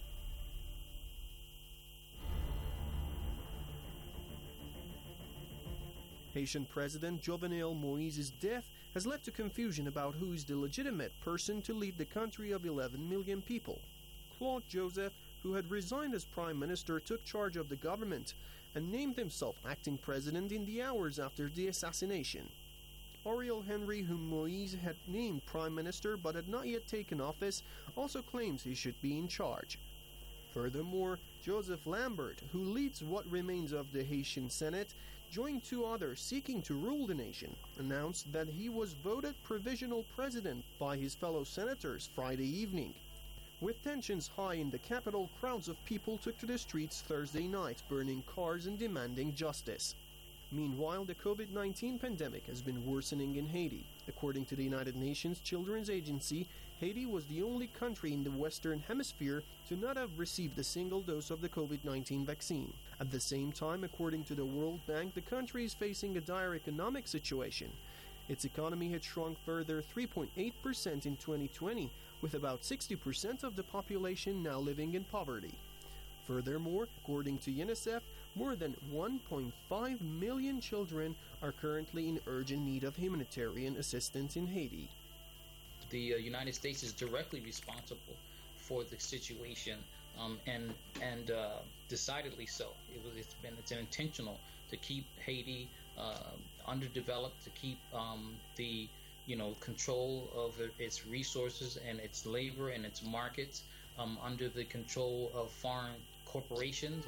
Speaker 1: Haitian President Jovenel Moise's death has led to confusion about who is the legitimate person to lead the country of 11 million people. Claude Joseph, who had resigned as prime minister, took charge of the government and named himself acting president in the hours after the assassination. Ariel Henry, whom Moise had named prime minister but had not yet taken office, also claims he should be in charge. Furthermore, Joseph Lambert, who leads what remains of the Haitian Senate, joined two others seeking to rule the nation, announced that he was voted provisional president by his fellow senators Friday evening. With tensions high in the capital, crowds of people took to the streets Thursday night, burning cars and demanding justice. Meanwhile, the COVID-19 pandemic has been worsening in Haiti. According to the United Nations Children's Agency, Haiti was the only country in the Western Hemisphere to not have received a single dose of the COVID-19 vaccine. At the same time, according to the World Bank, the country is facing a dire economic situation. Its economy had shrunk further 3.8% in 2020, with about 60% of the population now living in poverty. Furthermore, according to UNICEF, more than 1.5 million children are currently in urgent need of humanitarian assistance in Haiti.
Speaker 3: The United States is directly responsible for the situation, and decidedly so. It's intentional to keep Haiti underdeveloped, to keep the control of its resources and its labor and its markets under the control of foreign corporations.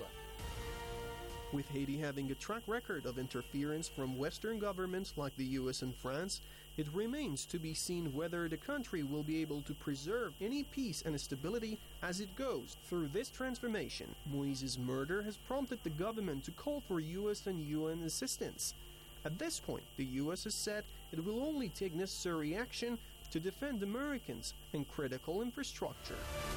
Speaker 1: With Haiti having a track record of interference from Western governments like the US and France, it remains to be seen whether the country will be able to preserve any peace and stability as it goes through this transformation. Moise's murder has prompted the government to call for US and UN assistance. At this point, the US has said it will only take necessary action to defend Americans and critical infrastructure.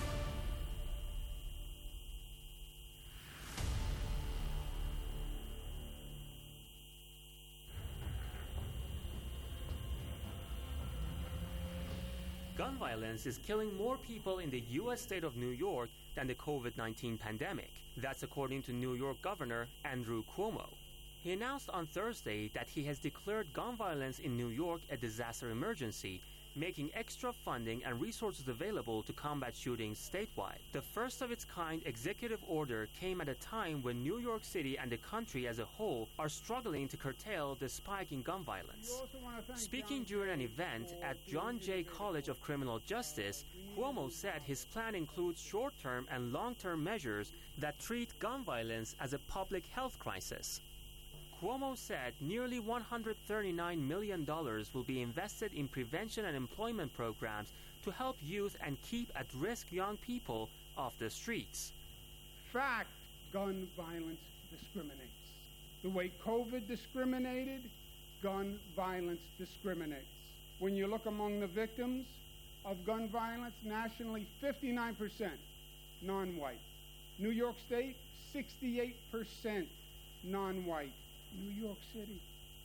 Speaker 4: Gun violence is killing more people in the U.S. state of New York than the COVID-19 pandemic. That's according to New York Governor Andrew Cuomo. He announced on Thursday that he has declared gun violence in New York a disaster emergency, making extra funding and resources available to combat shootings statewide. The first of its kind executive order came at a time when New York City and the country as a whole are struggling to curtail the spike in gun violence. Speaking during an event at John Jay College of Criminal Justice, Cuomo said his plan includes short-term and long-term measures that treat gun violence as a public health crisis. Cuomo said nearly $139 million will be invested in prevention and employment programs to help youth and keep at-risk young people off the streets.
Speaker 23: Fact, gun violence discriminates. The way COVID discriminated, gun violence discriminates. When you look among the victims of gun violence, nationally, 59% non-white. New York State, 68% non-white. New York City,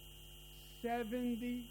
Speaker 23: 77%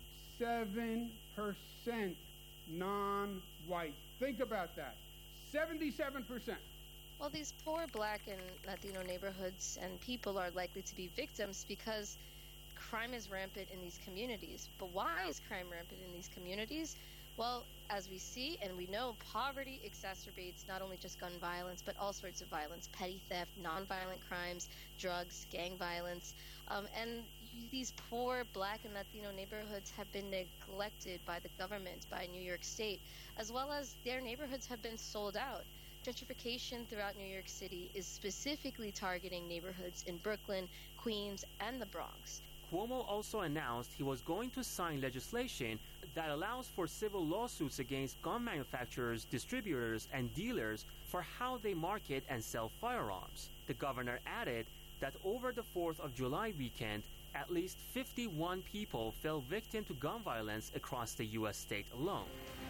Speaker 23: non-white. Think about that. 77%.
Speaker 7: Well, these poor Black and Latino neighborhoods and people are likely to be victims because crime is rampant in these communities. But why is crime rampant in these communities? Well, as we see and we know, poverty exacerbates not only just gun violence, but all sorts of violence, petty theft, nonviolent crimes, drugs, gang violence. And these poor Black and Latino neighborhoods have been neglected by the government, by New York State, as well as their neighborhoods have been sold out. Gentrification throughout New York City is specifically targeting neighborhoods in Brooklyn, Queens, and the Bronx.
Speaker 4: Cuomo also announced he was going to sign legislation that allows for civil lawsuits against gun manufacturers, distributors, and dealers for how they market and sell firearms. The governor added that over the 4th of July weekend, at least 51 people fell victim to gun violence across the U.S. state alone.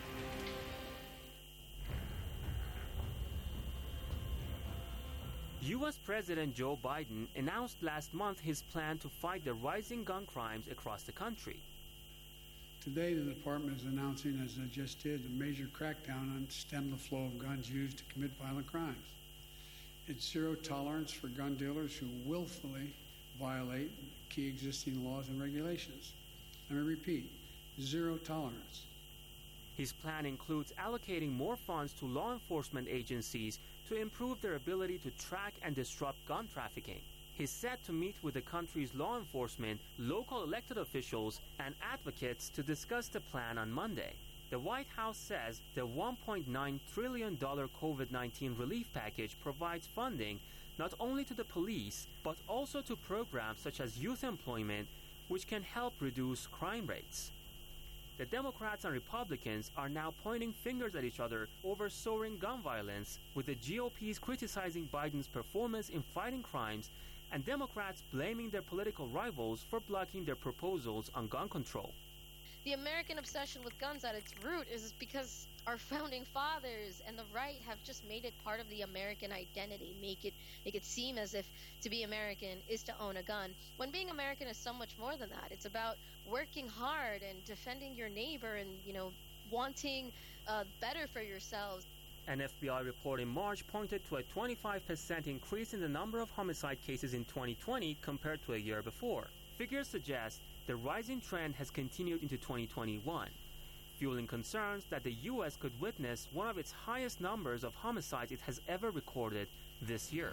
Speaker 4: U.S. President Joe Biden announced last month his plan to fight the rising gun crimes across the country.
Speaker 23: Today, the department is announcing, as I just did, a major crackdown on stem the flow of guns used to commit violent crimes. It's zero tolerance for gun dealers who willfully violate key existing laws and regulations. Let me repeat, zero tolerance.
Speaker 4: His plan includes allocating more funds to law enforcement agencies to improve their ability to track and disrupt gun trafficking. He's set to meet with the country's law enforcement, local elected officials, and advocates to discuss the plan on Monday. The White House says the $1.9 trillion COVID-19 relief package provides funding not only to the police, but also to programs such as youth employment, which can help reduce crime rates. The Democrats and Republicans are now pointing fingers at each other over soaring gun violence, with the GOP's criticizing Biden's performance in fighting crimes and Democrats blaming their political rivals for blocking their proposals on gun control.
Speaker 7: The American obsession with guns at its root is because our founding fathers and the right have just made it part of the American identity, make it seem as if to be American is to own a gun, when being American is so much more than that. It's about working hard and defending your neighbor and, wanting better for yourselves.
Speaker 4: An FBI report in March pointed to a 25% increase in the number of homicide cases in 2020 compared to a year before. Figures suggest the rising trend has continued into 2021, fueling concerns that the U.S. could witness one of its highest numbers of homicides it has ever recorded this year.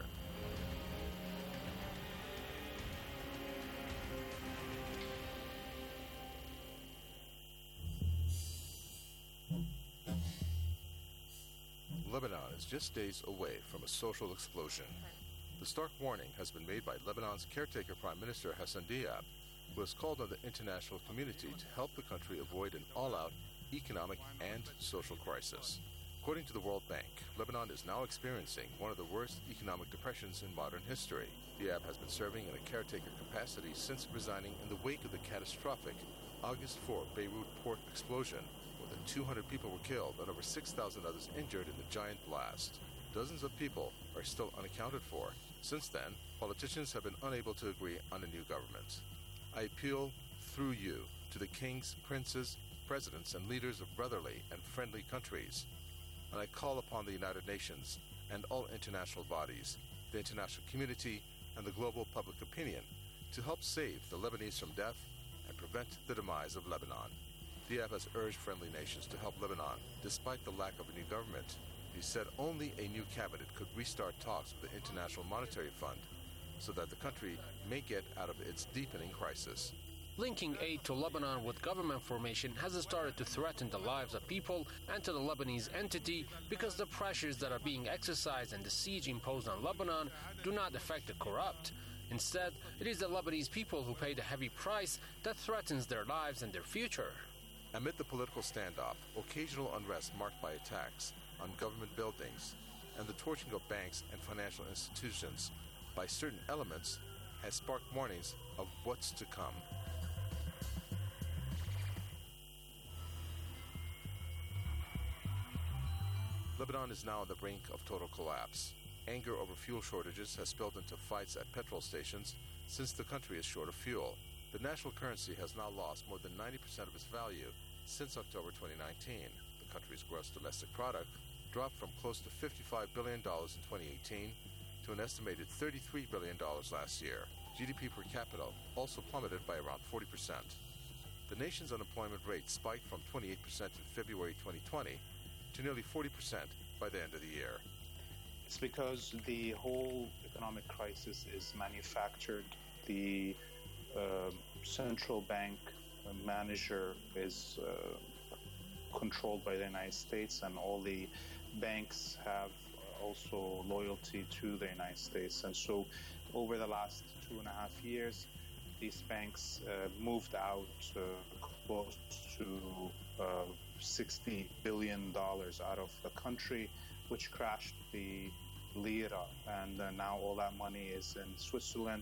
Speaker 10: Lebanon is just days away from a social explosion. The stark warning has been made by Lebanon's caretaker Prime Minister Hassan Diab, who has called on the international community to help the country avoid an all-out economic and social crisis. According to the World Bank, Lebanon is now experiencing one of the worst economic depressions in modern history. Diab has been serving in a caretaker capacity since resigning in the wake of the catastrophic August 4 Beirut port explosion. More than 200 people were killed and over 6,000 others injured in the giant blast. Dozens of people are still unaccounted for. Since then, politicians have been unable to agree on a new government. I appeal through you to the kings, princes, presidents, and leaders of brotherly and friendly countries, and I call upon the United Nations and all international bodies, the international community, and the global public opinion to help save the Lebanese from death and prevent the demise of Lebanon. Diab has urged friendly nations to help Lebanon despite the lack of a new government. He said only a new cabinet could restart talks with the International Monetary Fund so that the country may get out of its deepening crisis.
Speaker 12: Linking aid to Lebanon with government formation has started to threaten the lives of people and to the Lebanese entity because the pressures that are being exercised and the siege imposed on Lebanon do not affect the corrupt. Instead, it is the Lebanese people who pay the heavy price that threatens their lives and their future.
Speaker 10: Amid the political standoff, occasional unrest marked by attacks on government buildings and the torching of banks and financial institutions by certain elements has sparked warnings of what's to come. Lebanon is now on the brink of total collapse. Anger over fuel shortages has spilled into fights at petrol stations since the country is short of fuel. The national currency has now lost more than 90% of its value since October 2019. The country's gross domestic product dropped from close to $55 billion in 2018 to an estimated $33 billion last year. GDP per capita also plummeted by around 40%. The nation's unemployment rate spiked from 28% in February 2020 to nearly 40% by the end of the year.
Speaker 14: It's because the whole economic crisis is manufactured. The central bank manager is controlled by the United States, and all the banks have also loyalty to the United States. And so over the last 2.5 years, these banks moved out close to $60 billion out of the country, which crashed the lira, and now all that money is in Switzerland.